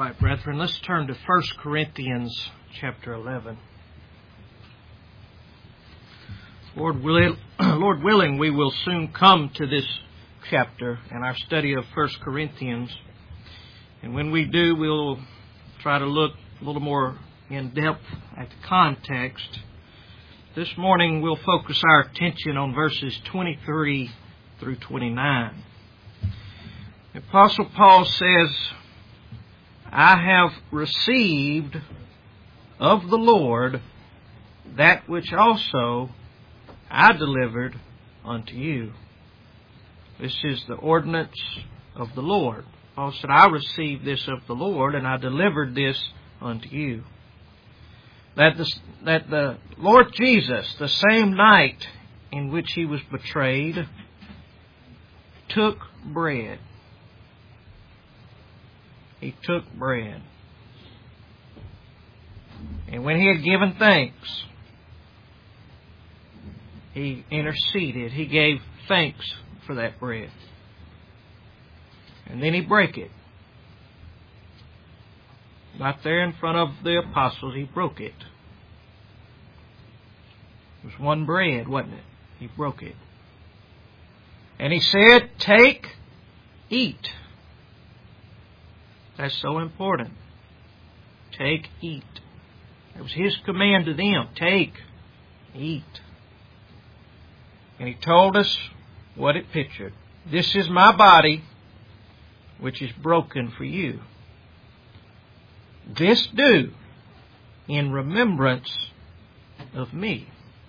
right, brethren, let's turn to 1 Corinthians chapter 11. Lord willing, we will soon come to this chapter in our study of 1 Corinthians. And when we do, we'll try to look a little more in depth at the context. This morning, we'll focus our attention on verses 23 through 29. The Apostle Paul says, I have received of the Lord that which also I delivered unto you. This is the ordinance of the Lord. Paul said, I received this of the Lord, and I delivered this unto you. That the Lord Jesus, the same night in which He was betrayed, took bread. He took bread. And when He had given thanks, He interceded. He gave thanks for that bread. And then He broke it. Right there in front of the apostles, He broke it. It was one bread, wasn't it? He broke it. And He said, take, eat. That's so important. Take, eat. It was His command to them. Take, eat. And He told us what it pictured. This is my body, which is broken for you. This do in remembrance of me.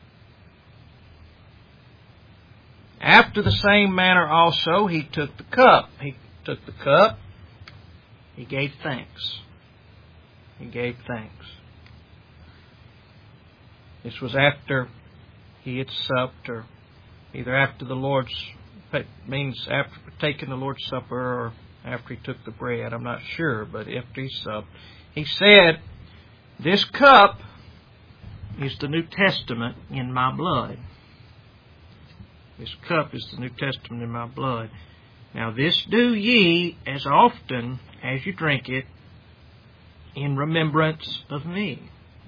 After the same manner also He took the cup. He took the cup. He gave thanks. He gave thanks. This was after He had supped, or either after the Lord's, means after taking the Lord's Supper or after He took the bread. I'm not sure, but after He supped. He said, this cup is the New Testament in my blood. This cup is the New Testament in my blood. Now this do ye as often as you drink it in remembrance of me.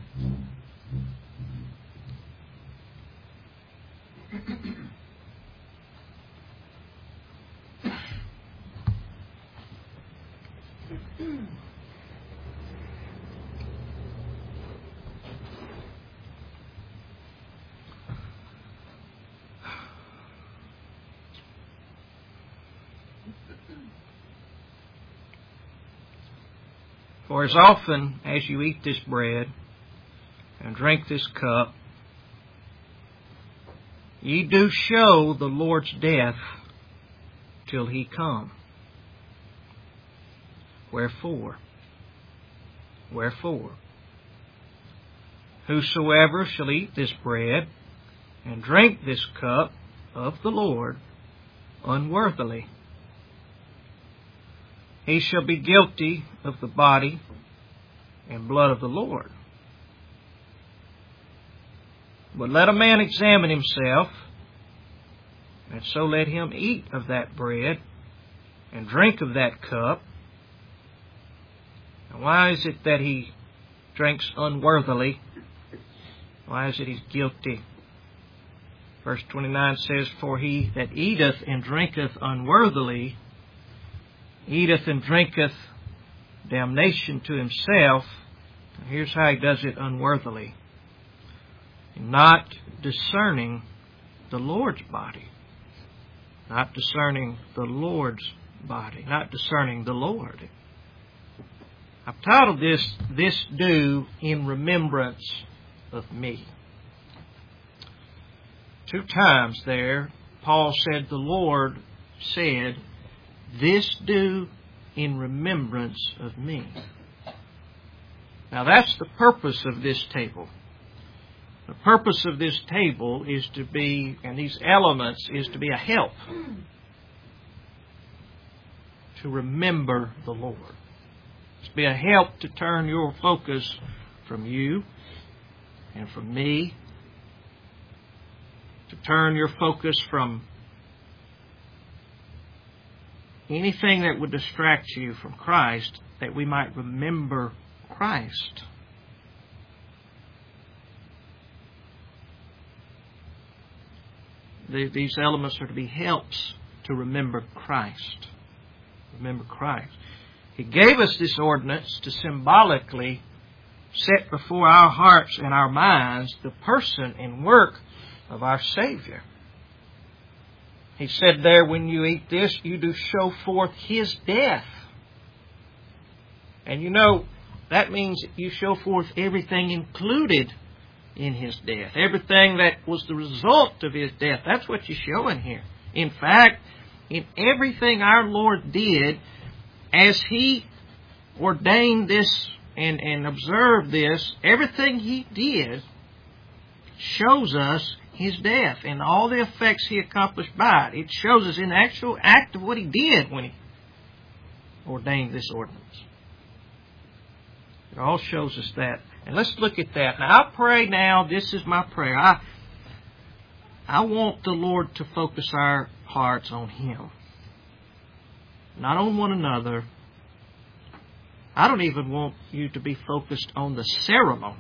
For as often as you eat this bread and drink this cup, ye do show the Lord's death till He come. Wherefore, whosoever shall eat this bread and drink this cup of the Lord unworthily, he shall be guilty of the body and blood of the Lord. But let a man examine himself, and so let him eat of that bread and drink of that cup. And why is it that he drinks unworthily? Why is it he's guilty? Verse 29 says, for he that eateth and drinketh unworthily eateth and drinketh damnation to himself. Here's how he does it unworthily. Not discerning the Lord's body. Not discerning the Lord's body. Not discerning the Lord. I've titled this do in remembrance of me. 2 times there, Paul said, the Lord said, this do in remembrance of me. Now that's the purpose of this table. The purpose of this table is to be, and these elements, is to be a help to remember the Lord. It's to be a help to turn your focus from you and from me, to turn your focus from anything that would distract you from Christ, that we might remember Christ. These elements are to be helps to remember Christ. Remember Christ. He gave us this ordinance to symbolically set before our hearts and our minds the person and work of our Savior. He said there, when you eat this, you do show forth His death. And you know, that means you show forth everything included in His death. Everything that was the result of His death. That's what you're showing here. In fact, in everything our Lord did, as He ordained this and observed this, everything He did shows us His death and all the effects He accomplished by it. It shows us in the actual act of what He did when He ordained this ordinance. It all shows us that. And let's look at that. Now, I pray now, this is my prayer. I want the Lord to focus our hearts on Him, not on one another. I don't even want you to be focused on the ceremony.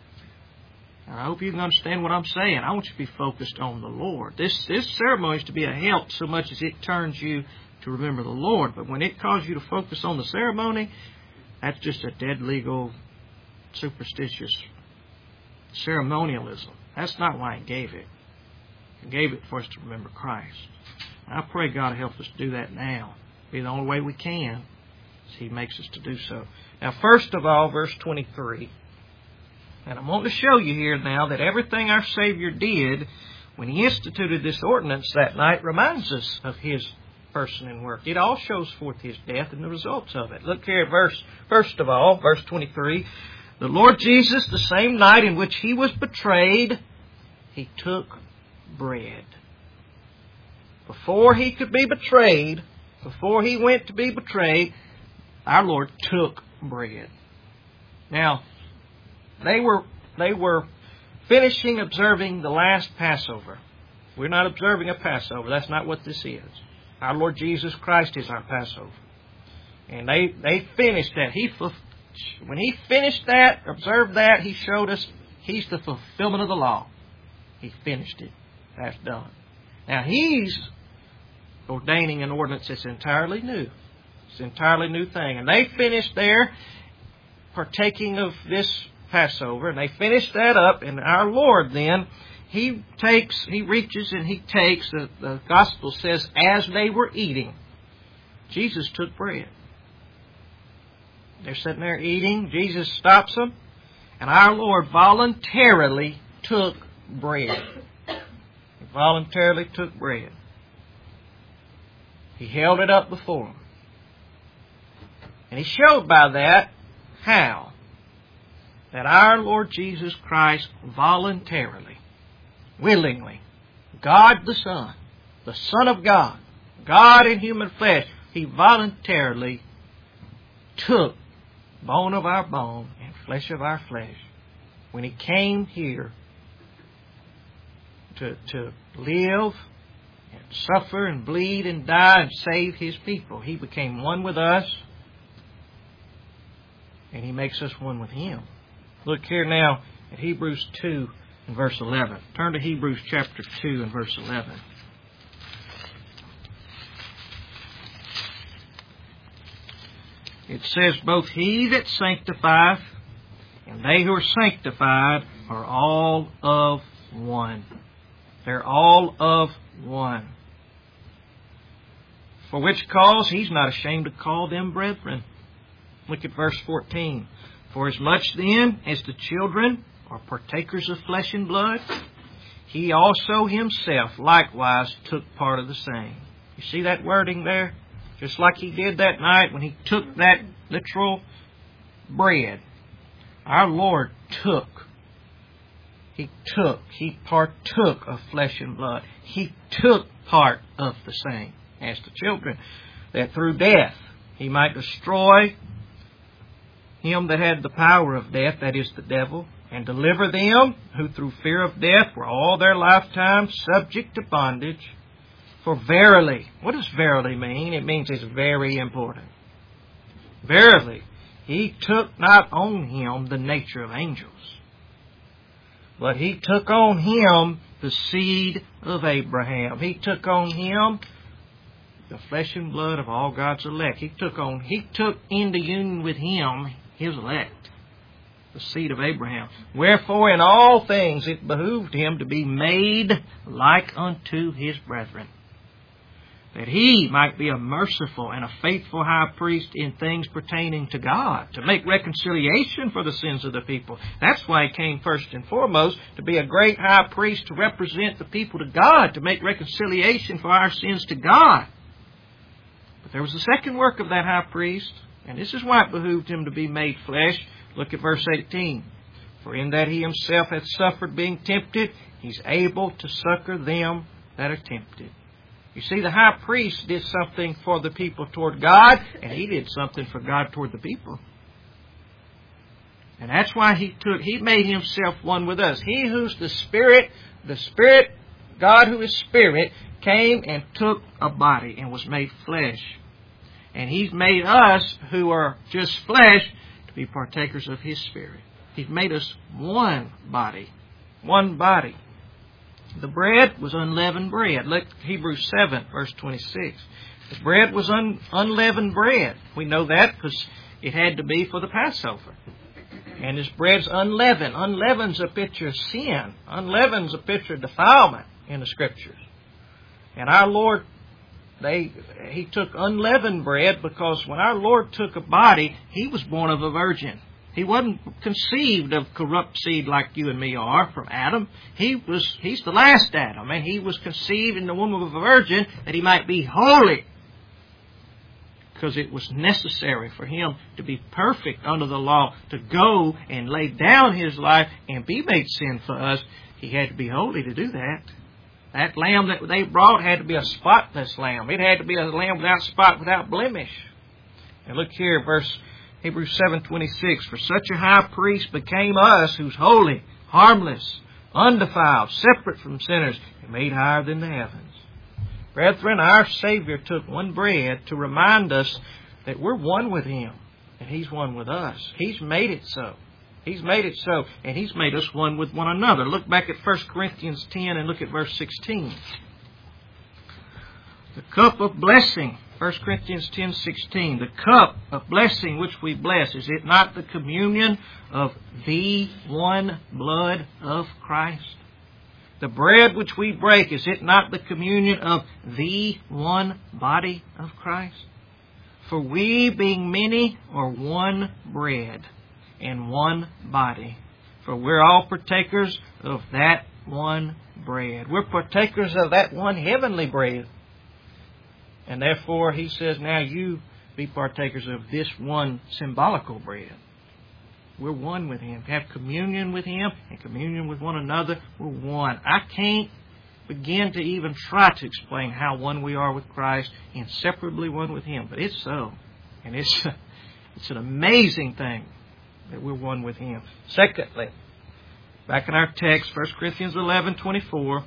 I hope you can understand what I'm saying. I want you to be focused on the Lord. This ceremony is to be a help so much as it turns you to remember the Lord. But when it causes you to focus on the ceremony, that's just a dead legal, superstitious ceremonialism. That's not why He gave it. He gave it for us to remember Christ. I pray God will help us do that now. Be the only way we can. He makes us to do so. Now, first of all, verse 23. And I want to show you here now that everything our Savior did when He instituted this ordinance that night reminds us of His person and work. It all shows forth His death and the results of it. Look here at first of all, verse 23. The Lord Jesus, the same night in which He was betrayed, He took bread. Before He could be betrayed, before He went to be betrayed, our Lord took bread. Now, they were finishing observing the last Passover. We're not observing a Passover. That's not what this is. Our Lord Jesus Christ is our Passover. And they finished that. When He finished that, observed that, He showed us He's the fulfillment of the law. He finished it. That's done. Now He's ordaining an ordinance that's entirely new. It's an entirely new thing. And they finished there partaking of this Passover, and they finished that up, and our Lord then, He reaches and He takes, the Gospel says, as they were eating, Jesus took bread. They're sitting there eating, Jesus stops them, and our Lord voluntarily took bread. He voluntarily took bread. He held it up before them. And He showed by that how that our Lord Jesus Christ voluntarily, willingly, God the Son of God, God in human flesh, He voluntarily took bone of our bone and flesh of our flesh when He came here to live and suffer and bleed and die and save His people. He became one with us, and He makes us one with Him. Look here now at Hebrews 2 and verse 11. Turn to Hebrews chapter 2 and verse 11. It says, both He that sanctifieth and they who are sanctified are all of one. They're all of one. For which cause He's not ashamed to call them brethren. Look at verse 14. For as much then as the children are partakers of flesh and blood, He also Himself likewise took part of the same. You see that wording there? Just like He did that night when He took that literal bread. Our Lord He partook of flesh and blood. He took part of the same as the children, that through death He might destroy him that had the power of death, that is the devil, and deliver them who through fear of death were all their lifetime subject to bondage. For verily, what does verily mean? It means it's very important. Verily, He took not on Him the nature of angels, but He took on Him the seed of Abraham. He took on Him the flesh and blood of all God's elect. He took into union with Him His elect, the seed of Abraham. Wherefore in all things it behooved Him to be made like unto His brethren, that He might be a merciful and a faithful high priest in things pertaining to God, to make reconciliation for the sins of the people. That's why He came first and foremost, to be a great high priest to represent the people to God, to make reconciliation for our sins to God. But there was a second work of that high priest, and this is why it behooved Him to be made flesh. Look at verse 18. For in that He Himself hath suffered being tempted, He's able to succor them that are tempted. You see, the high priest did something for the people toward God, and He did something for God toward the people. And that's why He made Himself one with us. He who's the Spirit, God who is Spirit, came and took a body and was made flesh. And He's made us, who are just flesh, to be partakers of His Spirit. He's made us one body. One body. The bread was unleavened bread. Look, Hebrews 7, verse 26. The bread was unleavened bread. We know that because it had to be for the Passover. And this bread's unleavened. Unleavened's a picture of sin. Unleavened's a picture of defilement in the Scriptures. And our Lord, He took unleavened bread because when our Lord took a body, He was born of a virgin. He wasn't conceived of corrupt seed like you and me are from Adam. He's the last Adam, and He was conceived in the womb of a virgin that He might be holy. Because it was necessary for Him to be perfect under the law, to go and lay down His life and be made sin for us. He had to be holy to do that. That lamb that they brought had to be a spotless lamb. It had to be a lamb without spot, without blemish. And look here, Hebrews 7:26. For such a high priest became us, who's holy, harmless, undefiled, separate from sinners, and made higher than the heavens. Brethren, our Savior took one bread to remind us that we're one with Him, and He's one with us. He's made it so. He's made it so, and He's made us one with one another. Look back at 1 Corinthians 10 and look at verse 16. The cup of blessing, 1 Corinthians 10:16. The cup of blessing which we bless, is it not the communion of the one blood of Christ? The bread which we break, is it not the communion of the one body of Christ? For we, being many, are one bread and one body. For we're all partakers of that one bread. We're partakers of that one heavenly bread. And therefore, He says, now you be partakers of this one symbolical bread. We're one with Him. Have communion with Him and communion with one another. We're one. I can't begin to even try to explain how one we are with Christ, inseparably one with Him. But it's so. And it's an amazing thing that we're one with Him. Secondly, back in our text, 1 Corinthians 11:24.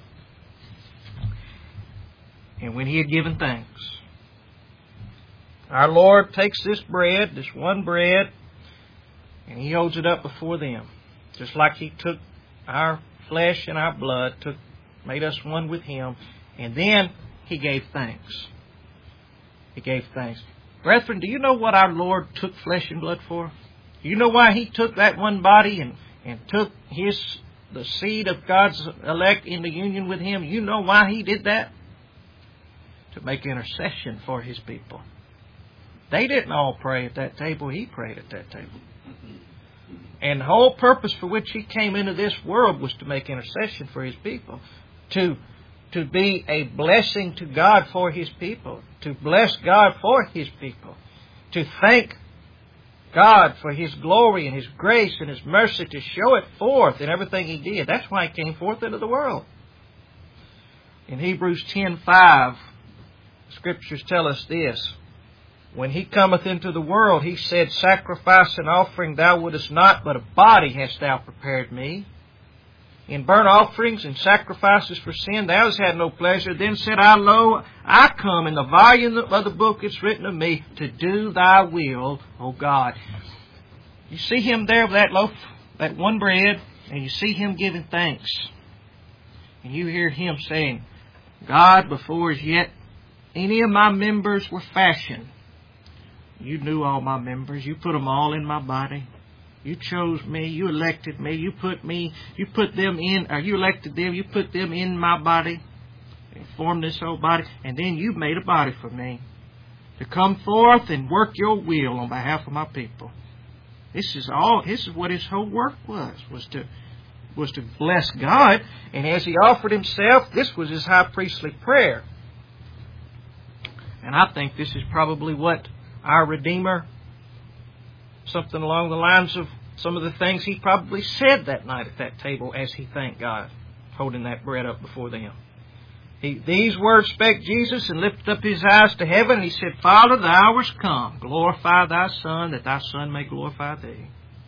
And when He had given thanks, our Lord takes this bread, this one bread, and He holds it up before them. Just like He took our flesh and our blood, made us one with Him, and then He gave thanks. He gave thanks. Brethren, do you know what our Lord took flesh and blood for? Do you know why He took that one body and took the seed of God's elect into union with Him? You know why He did that? To make intercession for His people. They didn't all pray at that table. He prayed at that table. And the whole purpose for which He came into this world was to make intercession for His people. To be a blessing to God for His people. To bless God for His people. To thank God for His glory and His grace and His mercy, to show it forth in everything He did. That's why He came forth into the world. In Hebrews 10:5, the Scriptures tell us this. When He cometh into the world, He said, sacrifice and offering thou wouldest not, but a body hast thou prepared me. in burnt offerings and sacrifices for sin. Thou hast had no pleasure. Then said I, Lo, I come. In the volume of the book it's written of me to do thy will, O God. You see him there with that loaf, that one bread, and you see him giving thanks. And you hear him saying, God, before as yet any of my members were fashioned, you knew all my members. You put them all in my body. You chose me. You elected me. You put them in, or you elected them. You put them in my body and formed this whole body. And then you made a body for me to come forth and work your will on behalf of my people. This is what his whole work was to bless God. And as he offered himself, this was his high priestly prayer. And I think this is probably what our Redeemer, something along the lines of some of the things he probably said that night at that table as he thanked God, holding that bread up before them. These words spake Jesus and lifted up his eyes to heaven, and he said, Father, the hour's come. Glorify thy Son, that thy Son may glorify thee.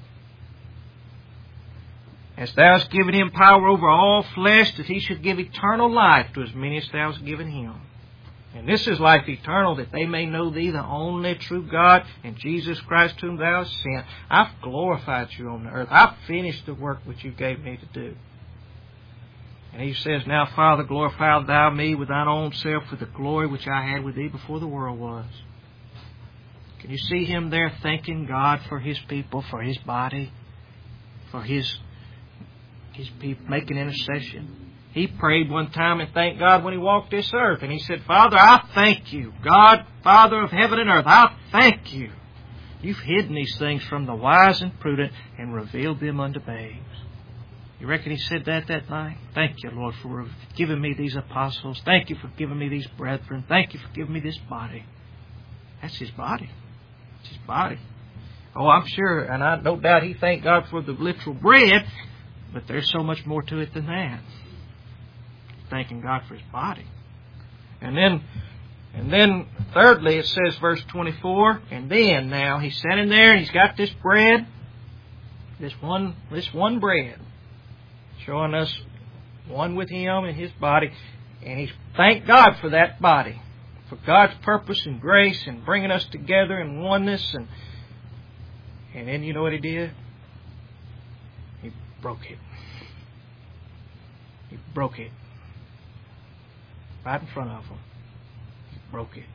As thou hast given him power over all flesh, that he should give eternal life to as many as thou hast given him. And this is life eternal, that they may know thee, the only true God, and Jesus Christ whom thou hast sent. I've glorified you on the earth. I've finished the work which you gave me to do. And he says, Now, Father, glorify thou me with thine own self with the glory which I had with thee before the world was. Can you see him there thanking God for his people, for his body, for his people, making intercession? He prayed one time and thanked God when he walked this earth. And he said, Father, I thank you. God, Father of heaven and earth, I thank you. You've hidden these things from the wise and prudent and revealed them unto babes. You reckon he said that night? Thank you, Lord, for giving me these apostles. Thank you for giving me these brethren. Thank you for giving me this body. That's his body. It's his body. Oh, I'm sure, and I no doubt he thanked God for the literal bread, but there's so much more to it than that. Thanking God for his body. And then thirdly it says, verse 24, and then now he's standing there and he's got this bread, this one bread, showing us one with him and his body, and he's thanked God for that body, for God's purpose and grace and bringing us together in oneness, and then you know what he did? He broke it. He broke it. Right in front of them. He broke it.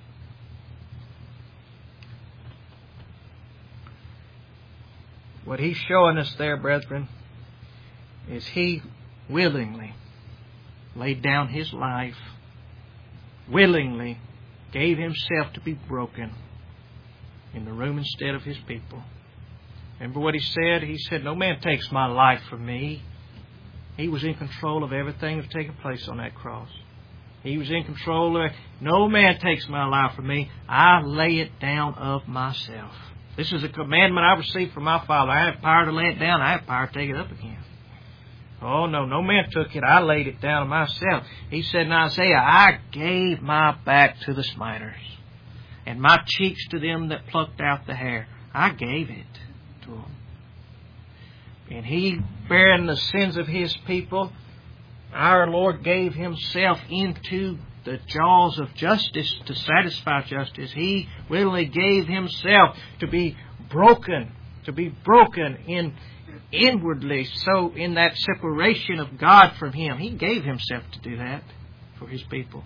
What he's showing us there, brethren, is he willingly laid down his life, willingly gave himself to be broken in the room instead of his people. Remember what he said? He said, No man takes my life from me. He was in control of everything that was taking place on that cross. He was in control of it. No man takes my life from me. I lay it down of myself. This is a commandment I received from my Father. I have power to lay it down. I have power to take it up again. Oh, no man took it. I laid it down of myself. He said in Isaiah, I gave my back to the smiters, and my cheeks to them that plucked out the hair. I gave it to them. And he, bearing the sins of his people, our Lord gave himself into the jaws of justice to satisfy justice. He willingly gave himself to be broken in inwardly, so in that separation of God from him. He gave himself to do that for his people.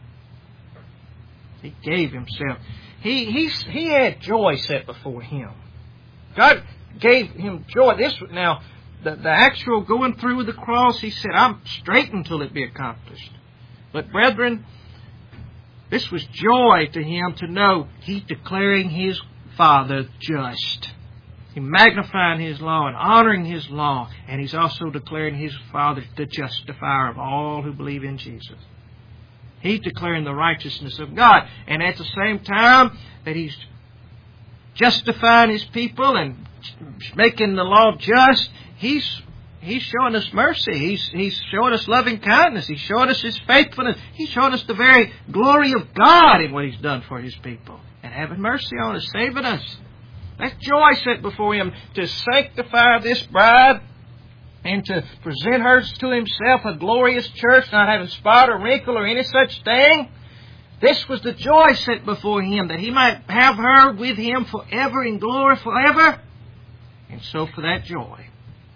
He gave himself. He had joy set before him. God gave him joy. The actual going through with the cross, he said, I'm straight until it be accomplished. But brethren, this was joy to him to know he's declaring his Father just. He's magnifying his law and honoring his law. And he's also declaring his Father the justifier of all who believe in Jesus. He's declaring the righteousness of God. And at the same time that he's justifying his people and making the law just, He's showing us mercy. He's showing us loving kindness. He's showing us his faithfulness. He's showing us the very glory of God in what he's done for his people. And having mercy on us, saving us. That's joy set before him to sanctify this bride and to present her to Himself a glorious church, not having spot or wrinkle or any such thing. This was the joy set before Him, that He might have her with Him forever in glory forever. And so for that joy,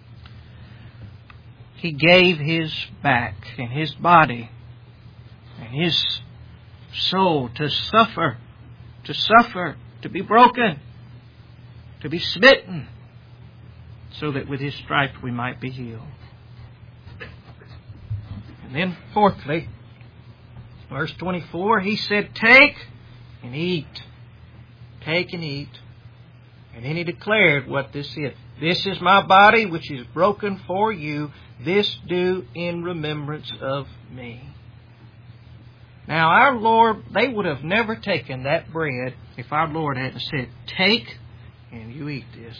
He gave His back and His body and His soul to suffer, to be broken, to be smitten, so that with His stripes we might be healed. And then fourthly, verse 24, He said, take and eat. Take and eat. And then He declared what this is. This is my body which is broken for you. This do in remembrance of me. Now our Lord, they would have never taken that bread if our Lord hadn't said, take and you eat this.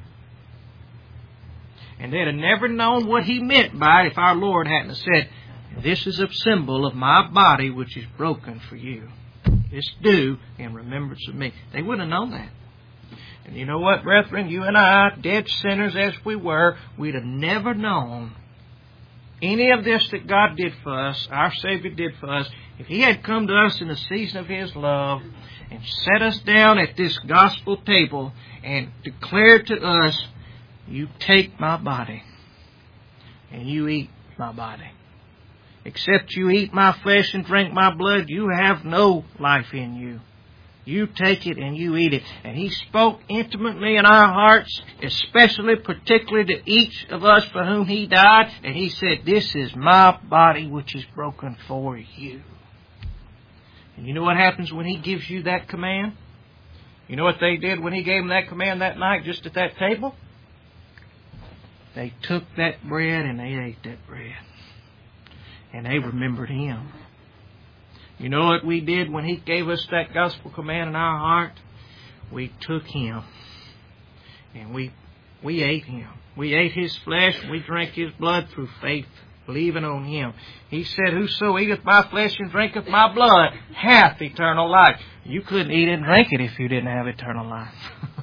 And they'd have never known what He meant by it if our Lord hadn't said, this is a symbol of my body which is broken for you. This do in remembrance of me. They wouldn't have known that. And you know what, brethren? You and I, dead sinners as we were, we'd have never known any of this that God did for us, our Savior did for us, if He had come to us in the season of His love and set us down at this gospel table and declared to us, you take my body and you eat my body. Except you eat my flesh and drink my blood, you have no life in you. You take it and you eat it. And He spoke intimately in our hearts, especially, particularly to each of us for whom He died. And He said, this is my body which is broken for you. And you know what happens when He gives you that command? You know what they did when He gave them that command that night just at that table? They took that bread and they ate that bread. And they remembered Him. You know what we did when He gave us that gospel command in our heart? We took Him and we ate Him. We ate His flesh and we drank His blood through faith, believing on Him. He said, whoso eateth my flesh and drinketh my blood hath eternal life. You couldn't eat and drink it if you didn't have eternal life.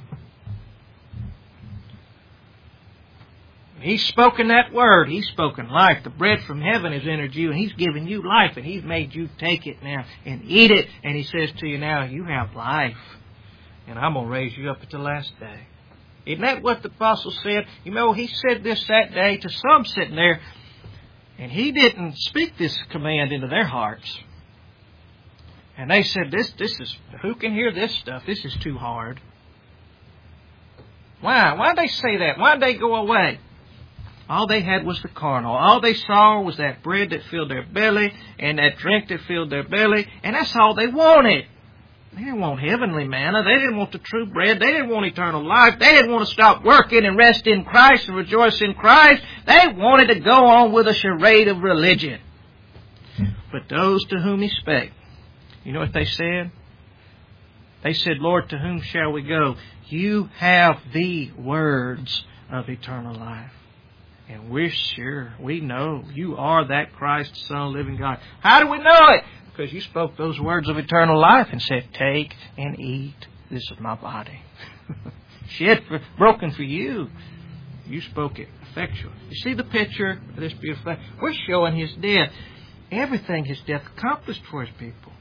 He's spoken that word. He's spoken life. The bread from heaven has entered you, and He's given you life, and He's made you take it now and eat it. And He says to you now, you have life, and I'm going to raise you up at the last day. Isn't that what the apostle said? You know, he said this that day to some sitting there, and he didn't speak this command into their hearts. And they said, this is, who can hear this stuff? This is too hard. Why? Why'd they say that? Why'd they go away? All they had was the carnal. All they saw was that bread that filled their belly and that drink that filled their belly. And that's all they wanted. They didn't want heavenly manna. They didn't want the true bread. They didn't want eternal life. They didn't want to stop working and rest in Christ and rejoice in Christ. They wanted to go on with a charade of religion. But those to whom He spake, you know what they said? They said, Lord, to whom shall we go? You have the words of eternal life. And we're sure, we know you are that Christ, the Son of the living God. How do we know it? Because you spoke those words of eternal life and said, take and eat. This is my body. Shed broken for you. You spoke it effectually. You see the picture of this beautiful thing? We're showing His death. Everything His death accomplished for His people.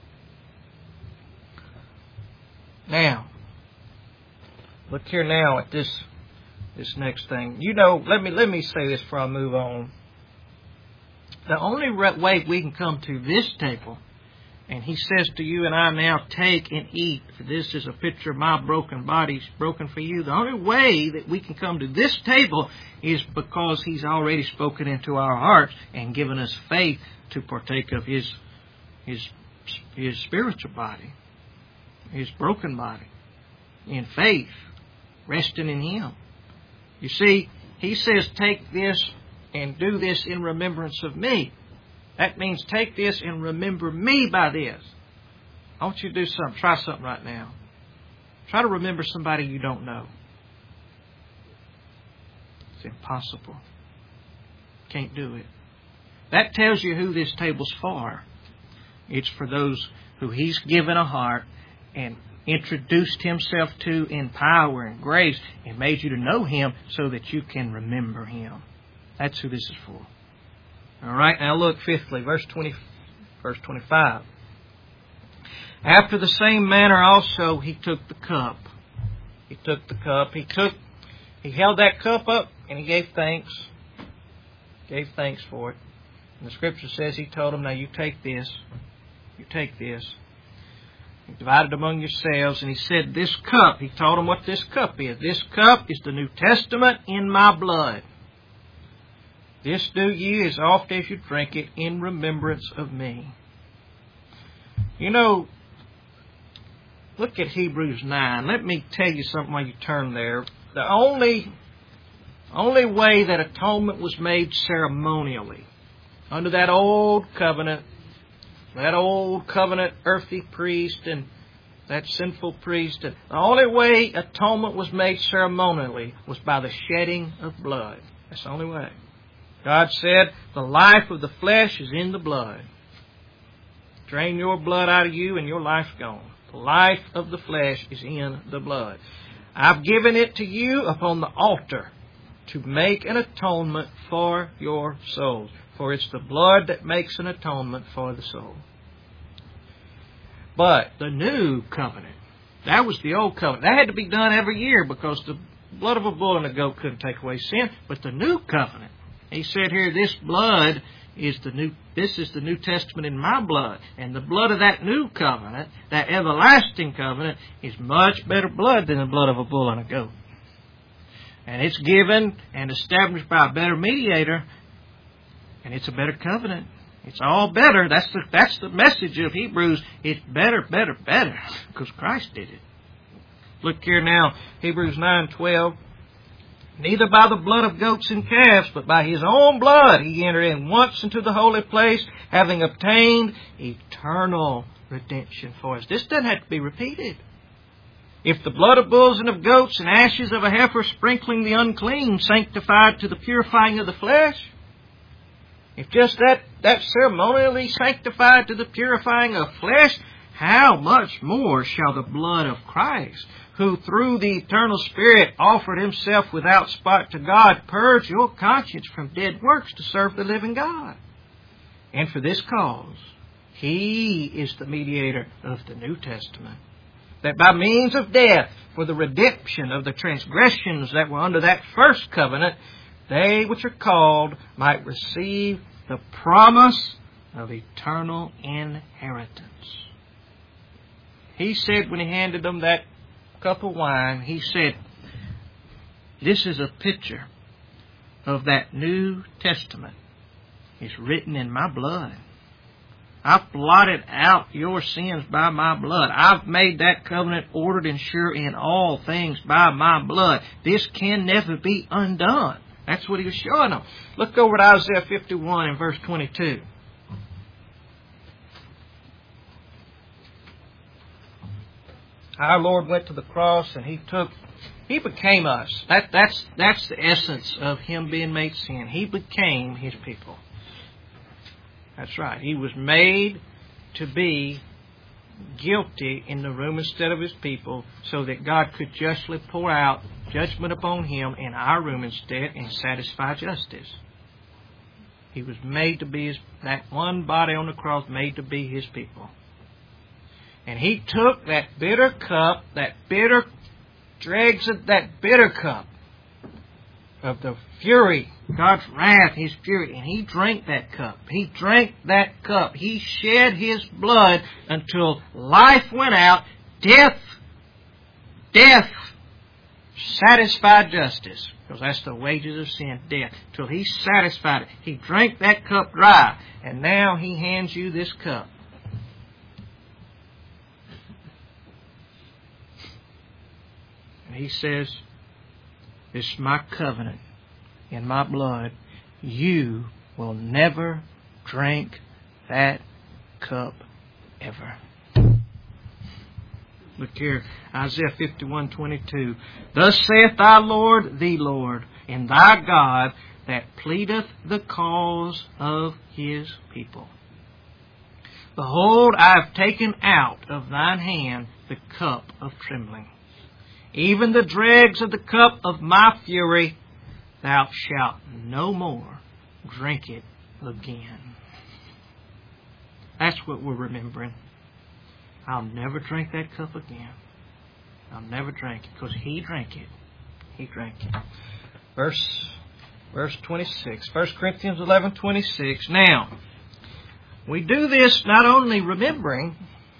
Now, look here now at this next thing. You know, let me say this before I move on. The only way we can come to this table, and He says to you and I now, take and eat, for this is a picture of my broken body broken for you. The only way that we can come to this table is because He's already spoken into our hearts and given us faith to partake of His spiritual body, His broken body, in faith, resting in Him. You see, He says, take this and do this in remembrance of me. That means take this and remember me by this. I want you to do something. Try something right now. Try to remember somebody you don't know. It's impossible. Can't do it. That tells you who this table's for. It's for those who He's given a heart and introduced Himself to in power and grace and made you to know Him so that you can remember Him. That's who this is for. All right, now look, fifthly, verse 25. After the same manner also he took the cup. He took the cup. He held that cup up and he gave thanks. Gave thanks for it. And the Scripture says he told them, now you take this. You take this. He divided among yourselves, and he said, this cup, he told them what this cup is. This cup is the New Testament in my blood. This do ye as oft as you drink it in remembrance of me. You know, look at Hebrews 9. Let me tell you something while you turn there. The only way that atonement was made ceremonially, under that old covenant earthly priest and that sinful priest, the only way atonement was made ceremonially was by the shedding of blood. That's the only way. God said, the life of the flesh is in the blood. Drain your blood out of you and your life's gone. The life of the flesh is in the blood. I've given it to you upon the altar to make an atonement for your souls. For it's the blood that makes an atonement for the soul. But the new covenant, that was the old covenant. That had to be done every year because the blood of a bull and a goat couldn't take away sin. But the new covenant, he said here, this blood is this is the New Testament in my blood. And the blood of that new covenant, that everlasting covenant, is much better blood than the blood of a bull and a goat. And it's given and established by a better mediator, and it's a better covenant. It's all better. That's the message of Hebrews. It's better, better, better, because Christ did it. Look here now, Hebrews 9:12. Neither by the blood of goats and calves, but by his own blood he entered in once into the holy place, having obtained eternal redemption for us. This doesn't have to be repeated. If the blood of bulls and of goats and ashes of a heifer sprinkling the unclean sanctified to the purifying of the flesh, if just that ceremonially sanctified to the purifying of flesh, how much more shall the blood of Christ, who through the eternal Spirit offered himself without spot to God, purge your conscience from dead works to serve the living God? And for this cause, he is the mediator of the New Testament, that by means of death, for the redemption of the transgressions that were under that first covenant, they which are called might receive the promise of eternal inheritance. He said when he handed them that cup of wine, he said, this is a picture of that New Testament. It's written in my blood. I've blotted out your sins by my blood. I've made that covenant ordered and sure in all things by my blood. This can never be undone. That's what he was showing them. Look over at Isaiah 51 and verse 22. Our Lord went to the cross and He became us. That's the essence of Him being made sin. He became His people. That's right. He was made to be guilty in the room instead of His people, so that God could justly pour out judgment upon Him in our room instead and satisfy justice. He was made to be that one body on the cross, made to be His people. And He took that bitter cup, that bitter dregs of that bitter cup of the fury, God's wrath, His fury, and He drank that cup. He drank that cup. He shed His blood until life went out, death satisfied justice, because that's the wages of sin, death, till He satisfied it. He drank that cup dry, and now He hands you this cup. And He says, this is my covenant in my blood. You will never drink that cup ever. Look here, Isaiah 51:22. Thus saith thy Lord, the Lord, and thy God, that pleadeth the cause of His people. Behold, I have taken out of thine hand the cup of trembling, even the dregs of the cup of my fury, thou shalt no more drink it again. That's what we're remembering. I'll never drink that cup again. I'll never drink it, because He drank it. He drank it. Verse 26. 1 Corinthians 11:26. Now, we do this not only remembering,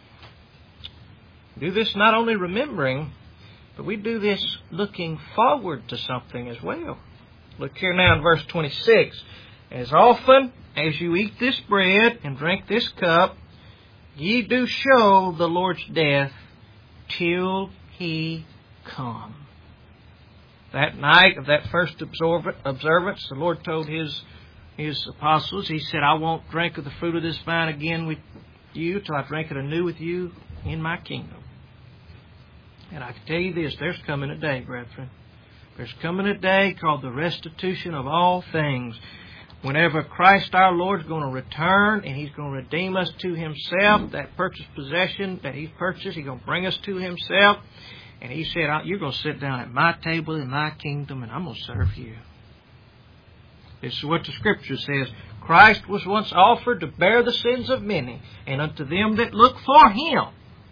but we do this looking forward to something as well. Look here now in verse 26. As often as you eat this bread and drink this cup, ye do show the Lord's death till He come. That night of that first observance, the Lord told His apostles, He said, I won't drink of the fruit of this vine again with you till I drink it anew with you in my kingdom. And I can tell you this, there's coming a day, brethren. There's coming a day called the restitution of all things. Whenever Christ our Lord is going to return and He's going to redeem us to Himself, that purchased possession that He's purchased, He's going to bring us to Himself. And He said, you're going to sit down at my table in my kingdom and I'm going to serve you. This is what the Scripture says. Christ was once offered to bear the sins of many, and unto them that look for Him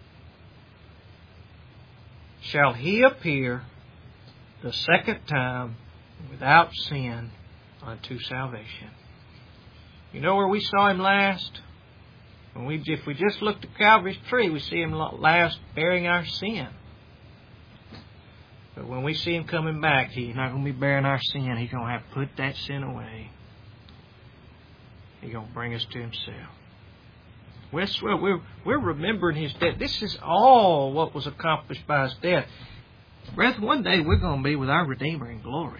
shall He appear the second time without sin unto salvation. You know where we saw Him last? If we just looked at Calvary's tree, we see Him last bearing our sin. But when we see Him coming back, He's not going to be bearing our sin. He's going to have to put that sin away. He's going to bring us to Himself. We're remembering His death. This is all what was accomplished by His death. Brethren, one day we're going to be with our Redeemer in glory.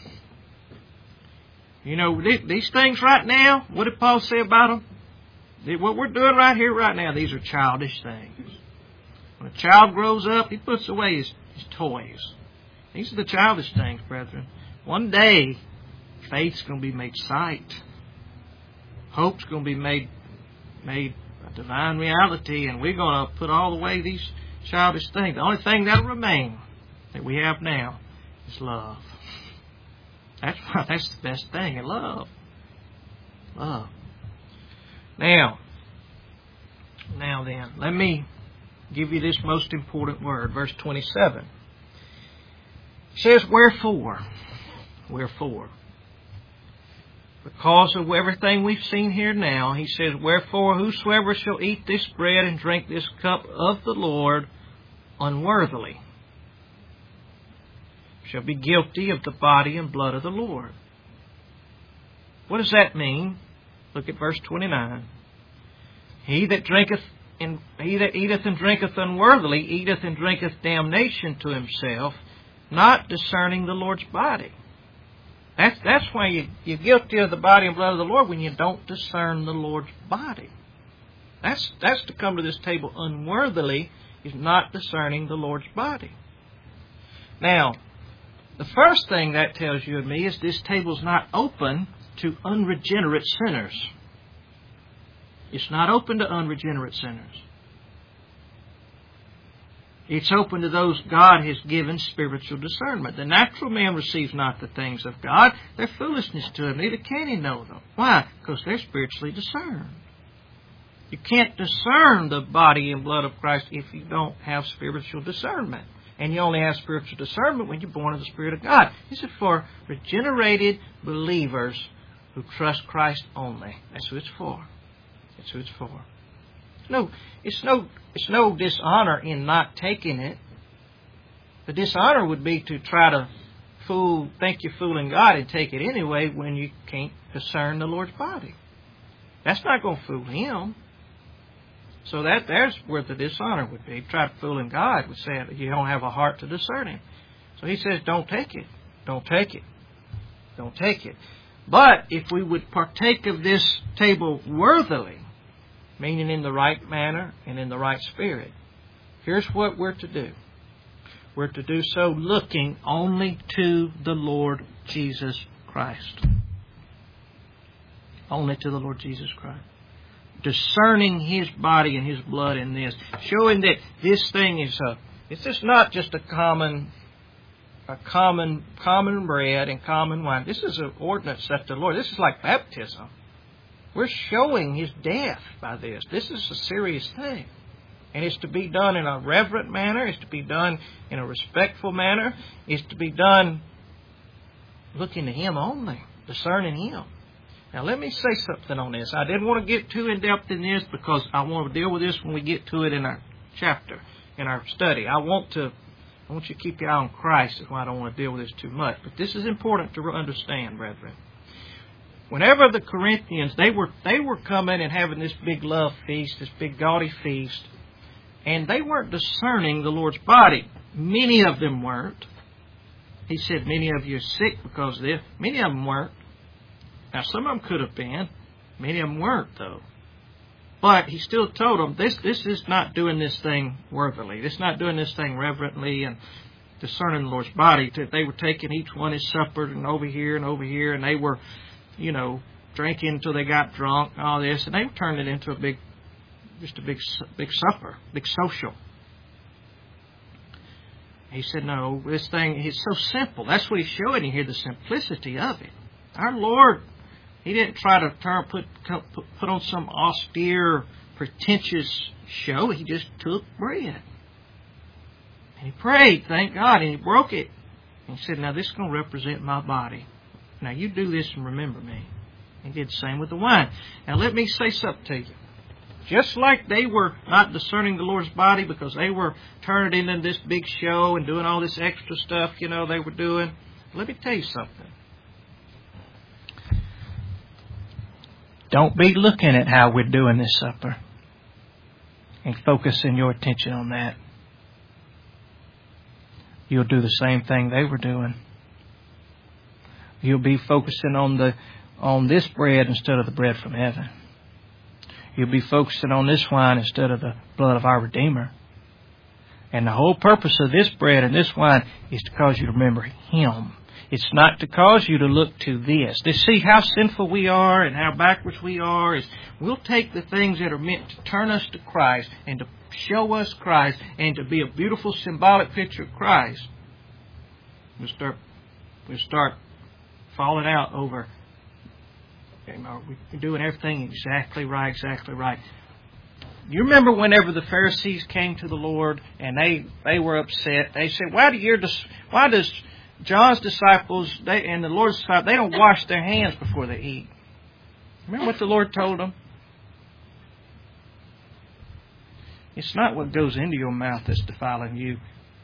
You know, these things right now, what did Paul say about them? What we're doing right here, right now, these are childish things. When a child grows up, he puts away his toys. These are the childish things, brethren. One day, faith's going to be made sight. Hope's going to be made a divine reality, and we're going to put all away these childish things. The only thing that'll remain that we have now is love. That's the best thing, and love. Love. Now then, let me give you this most important word, verse 27. It says, wherefore? Wherefore? Because of everything we've seen here now, he says, wherefore whosoever shall eat this bread and drink this cup of the Lord unworthily shall be guilty of the body and blood of the Lord. What does that mean? Look at verse 29. He that eateth and drinketh unworthily eateth and drinketh damnation to himself, not discerning the Lord's body. That's why you're guilty of the body and blood of the Lord, when you don't discern the Lord's body. That's to come to this table unworthily, is not discerning the Lord's body. Now, the first thing that tells you and me is this table's not open to unregenerate sinners. It's not open to unregenerate sinners. It's open to those God has given spiritual discernment. The natural man receives not the things of God. They're foolishness to him. Neither can he know them. Why? Because they're spiritually discerned. You can't discern the body and blood of Christ if you don't have spiritual discernment. And you only have spiritual discernment when you're born of the Spirit of God. This is for regenerated believers who trust Christ only. That's who it's for. That's who it's for. It's no dishonor in not taking it. The dishonor would be to try to think you're fooling God and take it anyway when you can't discern the Lord's body. That's not going to fool Him. So there's where the dishonor would be. Try to fool God would say you don't have a heart to discern Him. So He says, don't take it. Don't take it. Don't take it. But if we would partake of this table worthily, meaning in the right manner and in the right spirit, here's what we're to do. We're to do so looking only to the Lord Jesus Christ. Only to the Lord Jesus Christ. Discerning His body and His blood in this. Showing that this thing is it's just not just a common a common bread and common wine. This is an ordinance that the Lord, this is like baptism. We're showing His death by this. This is a serious thing. And it's to be done in a reverent manner. It's to be done in a respectful manner. It's to be done looking to Him only, discerning Him. Now let me say something on this. I didn't want to get too in-depth in this because I want to deal with this when we get to it in our chapter, in our study. I want you to keep your eye on Christ. That's why I don't want to deal with this too much. But this is important to understand, brethren. Whenever the Corinthians, they were coming and having this big love feast, this big gaudy feast, and they weren't discerning the Lord's body. Many of them weren't. He said, many of you are sick because of this. Many of them weren't. Now, some of them could have been. Many of them weren't, though. But He still told them, this is not doing this thing worthily. This is not doing this thing reverently and discerning the Lord's body. They were taking each one his supper and over here, and they were, drinking until they got drunk and all this. And they turned it into a big supper, big social. He said, no, this thing is so simple. That's what He's showing you here, the simplicity of it. Our Lord, He didn't try to put on some austere, pretentious show. He just took bread. And He prayed, thank God, and He broke it. And He said, now this is going to represent my body. Now you do this and remember me. He did the same with the wine. Now let me say something to you. Just like they were not discerning the Lord's body because they were turning it into this big show and doing all this extra stuff, they were doing. Let me tell you something. Don't be looking at how we're doing this supper and focusing your attention on that. You'll do the same thing they were doing. You'll be focusing on this bread instead of the bread from heaven. You'll be focusing on this wine instead of the blood of our Redeemer. And the whole purpose of this bread and this wine is to cause you to remember Him. It's not to cause you to look to this. To see how sinful we are and how backwards we are. We'll take the things that are meant to turn us to Christ and to show us Christ and to be a beautiful symbolic picture of Christ. We'll start falling out over, we're doing everything exactly right. You remember whenever the Pharisees came to the Lord and they were upset. They said, why does John's disciples and the Lord's disciples, they don't wash their hands before they eat? Remember what the Lord told them? It's not what goes into your mouth that's defiling you.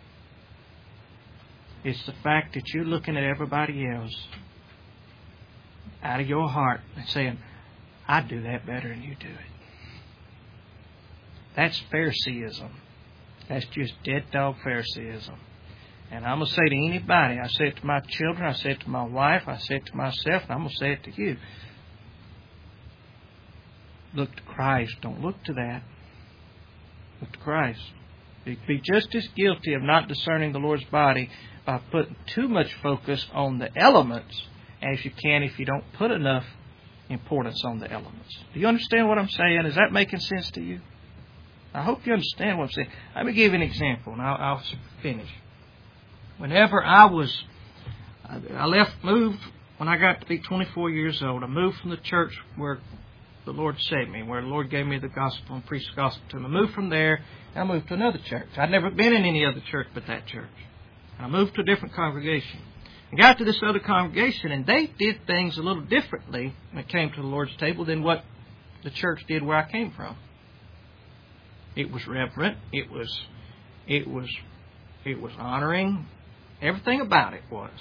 It's the fact that you're looking at everybody else out of your heart and saying, I do that better than you do it. That's Phariseeism. That's just dead dog Phariseeism. And I'm going to say to anybody, I say it to my children, I say it to my wife, I say it to myself, and I'm going to say it to you. Look to Christ. Don't look to that. Look to Christ. Be just as guilty of not discerning the Lord's body by putting too much focus on the elements as you can if you don't put enough importance on the elements. Do you understand what I'm saying? Is that making sense to you? I hope you understand what I'm saying. Let me give you an example, and I'll finish. Whenever moved when I got to be 24 years old. I moved from the church where the Lord saved me, where the Lord gave me the gospel and preached the gospel to me. I moved from there, and I moved to another church. I'd never been in any other church but that church. And I moved to a different congregation. I got to this other congregation, and they did things a little differently when it came to the Lord's table than what the church did where I came from. It was reverent. It was honoring. Everything about it was.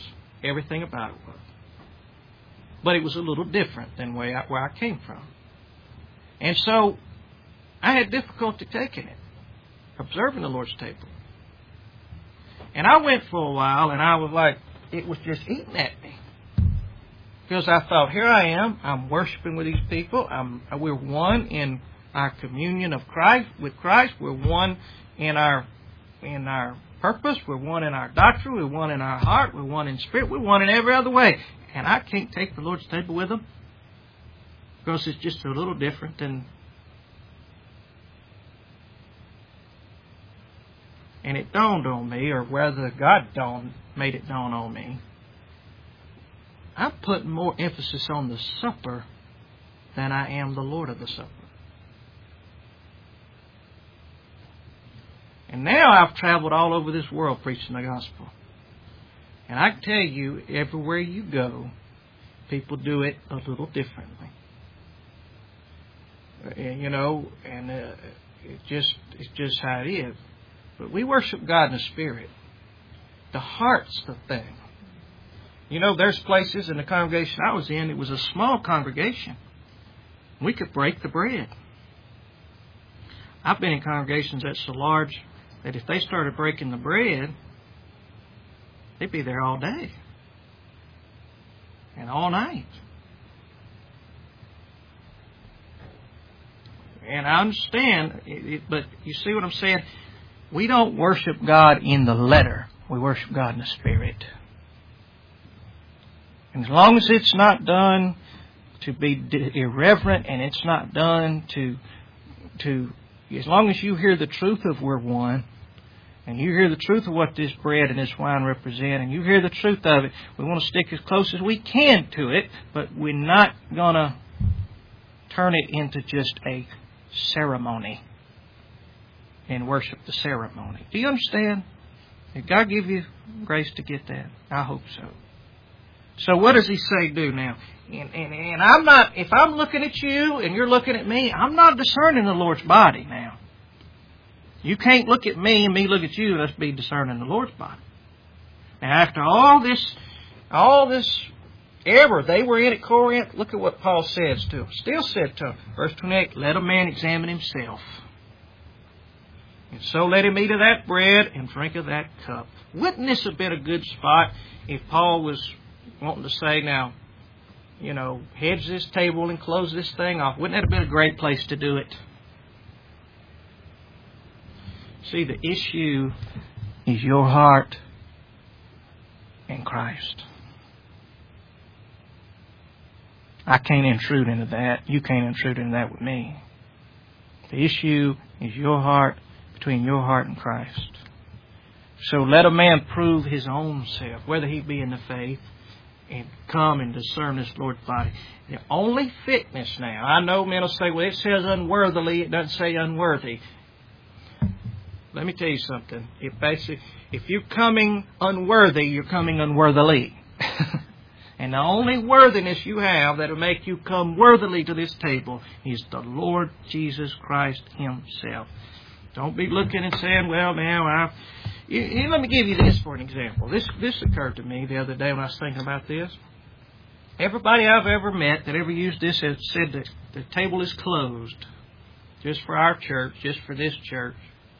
But it was a little different than where I came from. And so I had difficulty taking it, observing the Lord's table. And I went for a while, and I was like, it was just eating at me. Because I thought, here I am, I'm worshiping with these people. We're one in our communion of Christ with Christ. We're one in our purpose. We're one in our doctrine. We're one in our heart. We're one in spirit. We're one in every other way. And I can't take the Lord's table with them because it's just a little different than. And it dawned on me, or whether God made it dawn on me, I'm putting more emphasis on the supper than I am the Lord of the supper. And now I've traveled all over this world preaching the gospel. And I can tell you, everywhere you go, people do it a little differently. You know, and it's just how it is. But we worship God in the Spirit. The heart's the thing. You know, there's places in the congregation I was in, it was a small congregation. We could break the bread. I've been in congregations that's so large that if they started breaking the bread, they'd be there all day and all night. And I understand, but you see what I'm saying? We don't worship God in the letter. We worship God in the Spirit. And as long as it's not done to be irreverent, and it's not done to as long as you hear the truth of we're one, and you hear the truth of what this bread and this wine represent, and you hear the truth of it, we want to stick as close as we can to it, but we're not going to turn it into just a ceremony and worship the ceremony. Do you understand? Did God give you grace to get that? I hope so. So what does He say do now? And I'm not, if I'm looking at you and you're looking at me, I'm not discerning the Lord's body now. You can't look at me and me look at you. Let's be discerning the Lord's body. Now after all this error they were in at Corinth, look at what Paul says to them. Still said to them, verse 28, let a man examine himself. And so let him eat of that bread and drink of that cup. Wouldn't this have been a good spot if Paul was wanting to say, now, you know, hedge this table and close this thing off? Wouldn't that have been a great place to do it? See, the issue is your heart and Christ. I can't intrude into that. You can't intrude into that with me. The issue is your heart, between your heart and Christ. So let a man prove his own self, whether he be in the faith, and come and discern this Lord's body. The only fitness now, I know men will say, well, it says unworthily, it doesn't say unworthy. Let me tell you something. If you're coming unworthy, you're coming unworthily. And the only worthiness you have that will make you come worthily to this table is the Lord Jesus Christ Himself. Don't be looking and saying, well, now, let me give you this for an example. This occurred to me the other day when I was thinking about this. Everybody I've ever met that ever used this has said that the table is closed just for our church, just for this church.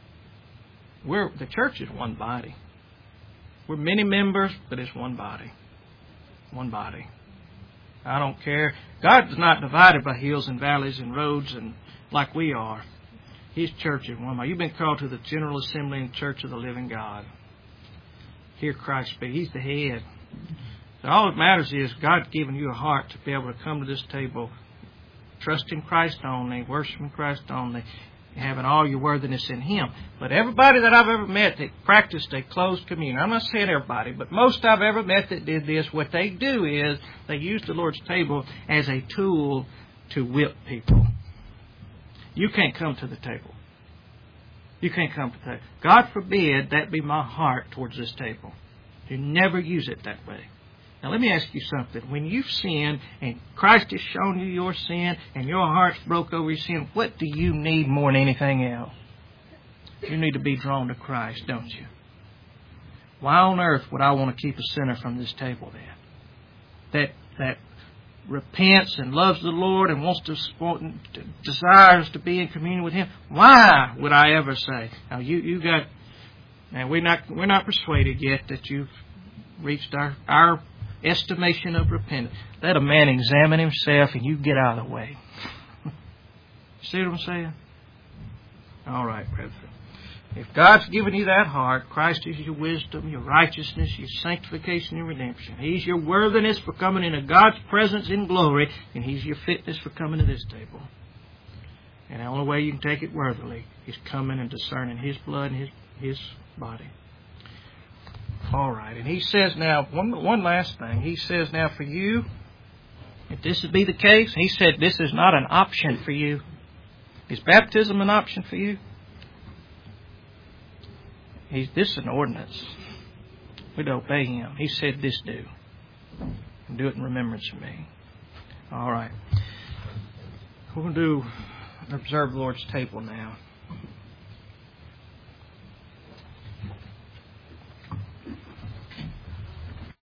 The church is one body. We're many members, but it's one body. One body. I don't care. God is not divided by hills and valleys and roads and like we are. His church is one body. You've been called to the General Assembly and Church of the Living God. Hear Christ speak. He's the head. So all that matters is God's given you a heart to be able to come to this table, trusting Christ only, worshiping Christ only, having all your worthiness in Him. But everybody that I've ever met that practiced a closed communion, I'm not saying everybody, but most I've ever met that did this, what they do is they use the Lord's table as a tool to whip people. You can't come to the table. You can't come to the table. God forbid that be my heart towards this table. You never use it that way. Now let me ask you something. When you've sinned and Christ has shown you your sin and your heart's broke over your sin, what do you need more than anything else? You need to be drawn to Christ, don't you? Why on earth would I want to keep a sinner from this table then? That repents and loves the Lord and desires to be in communion with Him. Why would I ever say? Now we're not persuaded yet that you've reached our estimation of repentance. Let a man examine himself and you get out of the way. See what I'm saying? All right, brethren. If God's given you that heart, Christ is your wisdom, your righteousness, your sanctification and redemption. He's your worthiness for coming into God's presence in glory, and He's your fitness for coming to this table. And the only way you can take it worthily is coming and discerning His blood and His body. All right. And he says now, one last thing. He says now for you, if this would be the case, he said this is not an option for you. Is baptism an option for you? This is an ordinance. We'd obey him. He said this do. And do it in remembrance of me. All right. We're going to observe the Lord's table now.